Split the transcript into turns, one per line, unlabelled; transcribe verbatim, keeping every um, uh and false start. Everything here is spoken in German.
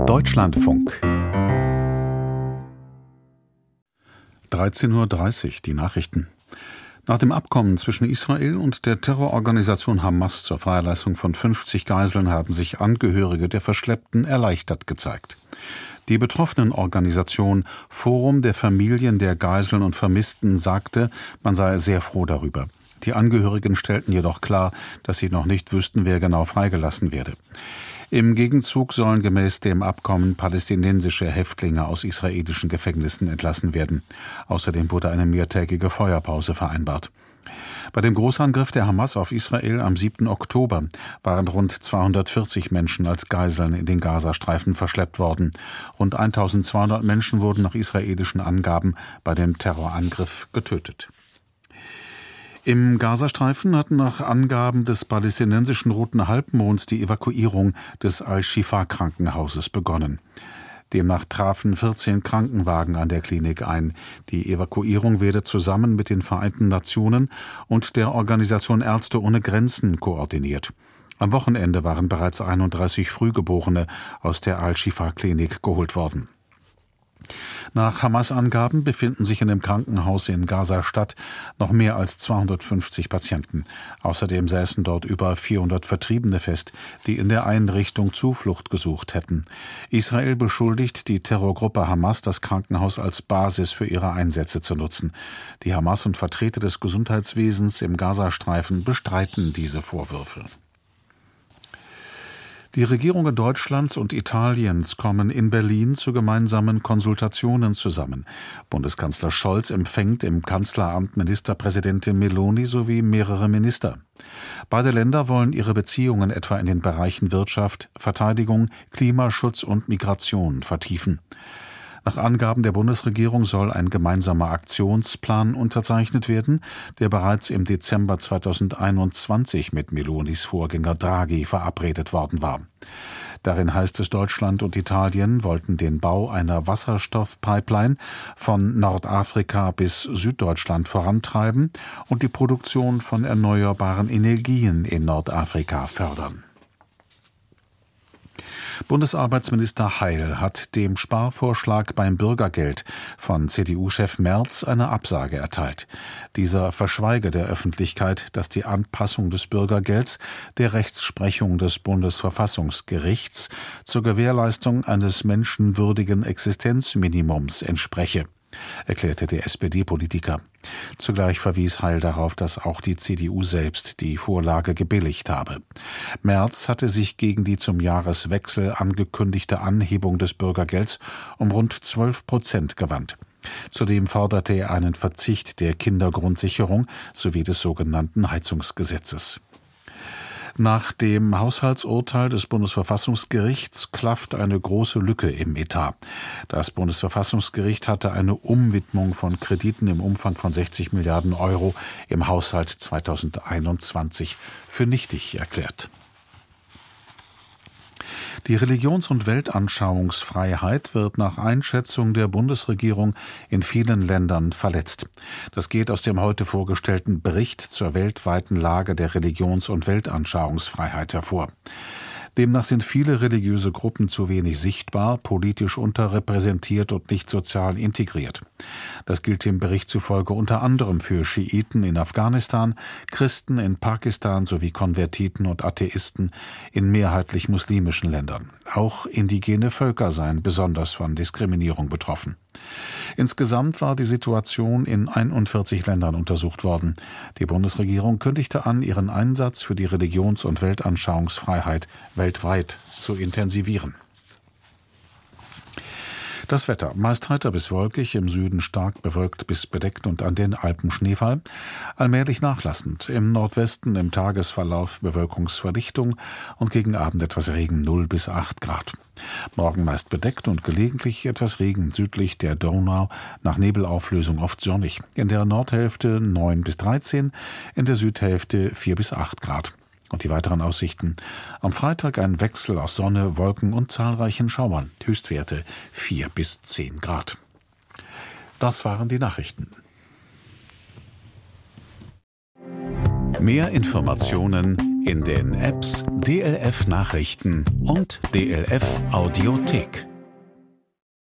Deutschlandfunk. dreizehn Uhr dreißig, die Nachrichten. Nach dem Abkommen zwischen Israel und der Terrororganisation Hamas zur Freilassung von fünfzig Geiseln haben sich Angehörige der Verschleppten erleichtert gezeigt. Die betroffenen Organisation Forum der Familien der Geiseln und Vermissten sagte, man sei sehr froh darüber. Die Angehörigen stellten jedoch klar, dass sie noch nicht wüssten, wer genau freigelassen werde. Im Gegenzug sollen gemäß dem Abkommen palästinensische Häftlinge aus israelischen Gefängnissen entlassen werden. Außerdem wurde eine mehrtägige Feuerpause vereinbart. Bei dem Großangriff der Hamas auf Israel am siebten Oktober waren rund zweihundertvierzig Menschen als Geiseln in den Gazastreifen verschleppt worden. Rund eintausendzweihundert Menschen wurden nach israelischen Angaben bei dem Terrorangriff getötet. Im Gazastreifen hat nach Angaben des palästinensischen Roten Halbmonds die Evakuierung des Al-Shifa-Krankenhauses begonnen. Demnach trafen vierzehn Krankenwagen an der Klinik ein. Die Evakuierung werde zusammen mit den Vereinten Nationen und der Organisation Ärzte ohne Grenzen koordiniert. Am Wochenende waren bereits einunddreißig Frühgeborene aus der Al-Shifa-Klinik geholt worden. Nach Hamas-Angaben befinden sich in dem Krankenhaus in Gaza-Stadt noch mehr als zweihundertfünfzig Patienten. Außerdem säßen dort über vierhundert Vertriebene fest, die in der Einrichtung Zuflucht gesucht hätten. Israel beschuldigt die Terrorgruppe Hamas, das Krankenhaus als Basis für ihre Einsätze zu nutzen. Die Hamas und Vertreter des Gesundheitswesens im Gazastreifen bestreiten diese Vorwürfe. Die Regierungen Deutschlands und Italiens kommen in Berlin zu gemeinsamen Konsultationen zusammen. Bundeskanzler Scholz empfängt im Kanzleramt Ministerpräsidentin Meloni sowie mehrere Minister. Beide Länder wollen ihre Beziehungen etwa in den Bereichen Wirtschaft, Verteidigung, Klimaschutz und Migration vertiefen. Nach Angaben der Bundesregierung soll ein gemeinsamer Aktionsplan unterzeichnet werden, der bereits im Dezember zweitausendeinundzwanzig mit Melonis Vorgänger Draghi verabredet worden war. Darin heißt es, Deutschland und Italien wollten den Bau einer Wasserstoffpipeline von Nordafrika bis Süddeutschland vorantreiben und die Produktion von erneuerbaren Energien in Nordafrika fördern. Bundesarbeitsminister Heil hat dem Sparvorschlag beim Bürgergeld von C D U-Chef Merz eine Absage erteilt. Dieser verschweige der Öffentlichkeit, dass die Anpassung des Bürgergelds der Rechtsprechung des Bundesverfassungsgerichts zur Gewährleistung eines menschenwürdigen Existenzminimums entspreche, erklärte der S P D-Politiker. Zugleich verwies Heil darauf, dass auch die C D U selbst die Vorlage gebilligt habe. Merz hatte sich gegen die zum Jahreswechsel angekündigte Anhebung des Bürgergelds um rund zwölf Prozent gewandt. Zudem forderte er einen Verzicht der Kindergrundsicherung sowie des sogenannten Heizungsgesetzes. Nach dem Haushaltsurteil des Bundesverfassungsgerichts klafft eine große Lücke im Etat. Das Bundesverfassungsgericht hatte eine Umwidmung von Krediten im Umfang von sechzig Milliarden Euro im Haushalt zweitausendeinundzwanzig für nichtig erklärt. Die Religions- und Weltanschauungsfreiheit wird nach Einschätzung der Bundesregierung in vielen Ländern verletzt. Das geht aus dem heute vorgestellten Bericht zur weltweiten Lage der Religions- und Weltanschauungsfreiheit hervor. Demnach sind viele religiöse Gruppen zu wenig sichtbar, politisch unterrepräsentiert und nicht sozial integriert. Das gilt dem Bericht zufolge unter anderem für Schiiten in Afghanistan, Christen in Pakistan sowie Konvertiten und Atheisten in mehrheitlich muslimischen Ländern. Auch indigene Völker seien besonders von Diskriminierung betroffen. Insgesamt war die Situation in einundvierzig Ländern untersucht worden. Die Bundesregierung kündigte an, ihren Einsatz für die Religions- und Weltanschauungsfreiheit weltweit zu intensivieren. Das Wetter: meist heiter bis wolkig, im Süden stark bewölkt bis bedeckt und an den Alpen Schneefall. Allmählich nachlassend, im Nordwesten im Tagesverlauf Bewölkungsverdichtung und gegen Abend etwas Regen, null bis acht Grad. Morgen meist bedeckt und gelegentlich etwas Regen, südlich der Donau, nach Nebelauflösung oft sonnig. In der Nordhälfte neun bis dreizehn, in der Südhälfte vier bis acht Grad. Und die weiteren Aussichten: am Freitag ein Wechsel aus Sonne, Wolken und zahlreichen Schauern. Höchstwerte vier bis zehn Grad. Das waren die Nachrichten.
Mehr Informationen
In den Apps D L F Nachrichten und D L F Audiothek.